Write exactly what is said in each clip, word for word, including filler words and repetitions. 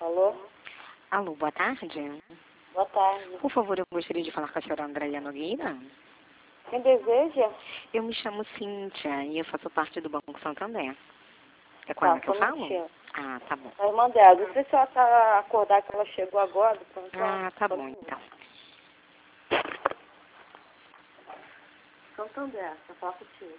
Alô? Alô, boa tarde. Boa tarde. Por favor, eu gostaria de falar com a senhora Andréia Nogueira. Quem deseja? Eu me chamo Cíntia e eu faço parte do Banco Santander. É com Tá, ela que só eu um falo? minutinho. Ah, tá bom. A irmã dela. Não sei se ela tá acordada que ela chegou agora. Então, Ah, tá só um bom, minuto. então. Santander, pra falar contigo.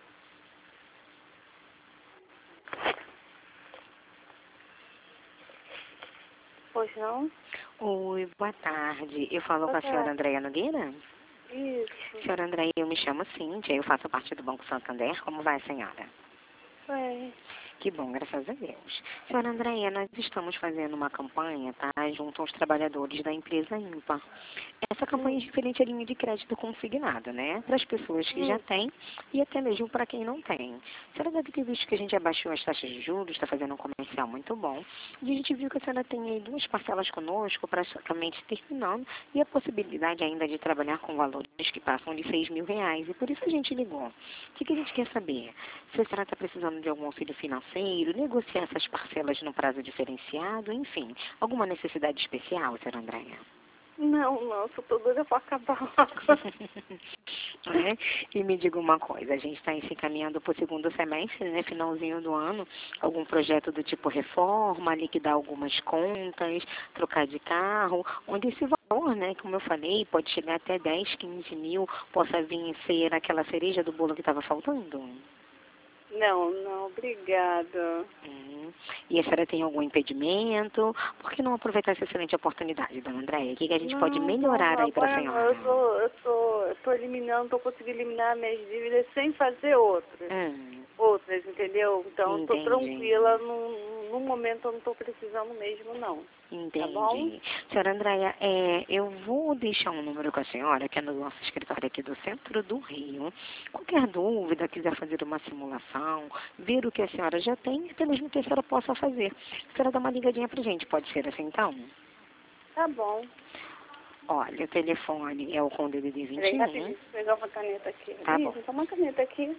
Pois não? Oi, boa tarde. Eu falo Boa com a senhora tarde. Andréia Nogueira? Isso. Senhora Andréia, eu me chamo Cíntia, eu faço parte do Banco Santander. Como vai, senhora? Ué. Que bom, graças a Deus. Senhora Andréia, nós estamos fazendo uma campanha, tá, junto aos trabalhadores da empresa Ímpar. Essa campanha é Hum. referente à linha de crédito consignado, né? Para as pessoas que já Hum. têm e até mesmo para quem não tem. A senhora deve ter visto que a gente abaixou as taxas de juros, está fazendo um comercial muito bom. E a gente viu que a senhora tem aí duas parcelas conosco, praticamente terminando, e a possibilidade ainda de trabalhar com valores que passam de seis mil reais. E por isso a gente ligou. O que, que a gente quer saber? Se a senhora está precisando de algum auxílio financeiro, negociar essas parcelas no prazo diferenciado, enfim. Alguma necessidade especial, senhora Andréia? Não, não, sou tô doida pra acabar logo. Né? E me diga uma coisa, a gente está se encaminhando para o segundo semestre, né, finalzinho do ano, algum projeto do tipo reforma, liquidar algumas contas, trocar de carro, onde esse valor, né, como eu falei, pode chegar até dez, quinze mil, possa vir ser aquela cereja do bolo que estava faltando? Não, não, obrigada. Hum. E a senhora tem algum impedimento? Por que não aproveitar essa excelente oportunidade, dona Andréia? O que, que a gente pode Não, não, melhorar aí para a agora não. Eu senhora? tô, eu tô, eu tô eliminando, tô conseguindo eliminar minhas dívidas sem fazer outras. Hum. Outras, entendeu? Então, eu tô Entendi. tranquila, no, no momento eu não tô precisando mesmo, não. Tá bom? Entendi. Senhora Andréia, é, eu vou deixar um número com a senhora, que é no nosso escritório aqui do centro do Rio. Qualquer dúvida, quiser fazer uma simulação, ver o que a senhora já tem, até mesmo que a senhora possa fazer. A senhora dá uma ligadinha pra gente, pode ser assim então? Tá bom. Olha, o telefone é o com D D D Peraí, vinte e um. rapidinho, vou pegar uma caneta aqui. Tá Ih, bom. vou tomar uma caneta aqui.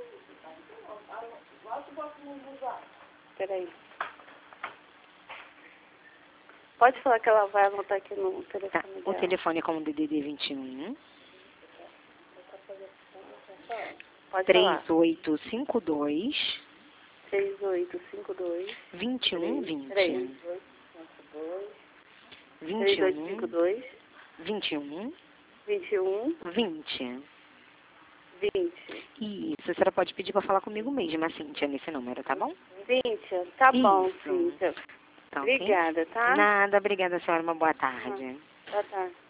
Peraí. Pode falar que ela vai anotar aqui no Tá. telefone O dela. telefone é com o D D D vinte e um. Pode falar. três oito cinco dois, três oito cinco dois, vinte e um vinte. três vinte e oito cinco um, dois, vinte e um, vinte e um, vinte. vinte. Isso, a senhora pode pedir para falar comigo mesma, Cíntia, nesse número, tá bom? Cíntia, tá bom, Isso. Cíntia. Tá ok? Obrigada, tá? Nada, obrigada, senhora. Uma boa Ah, tarde. boa tarde.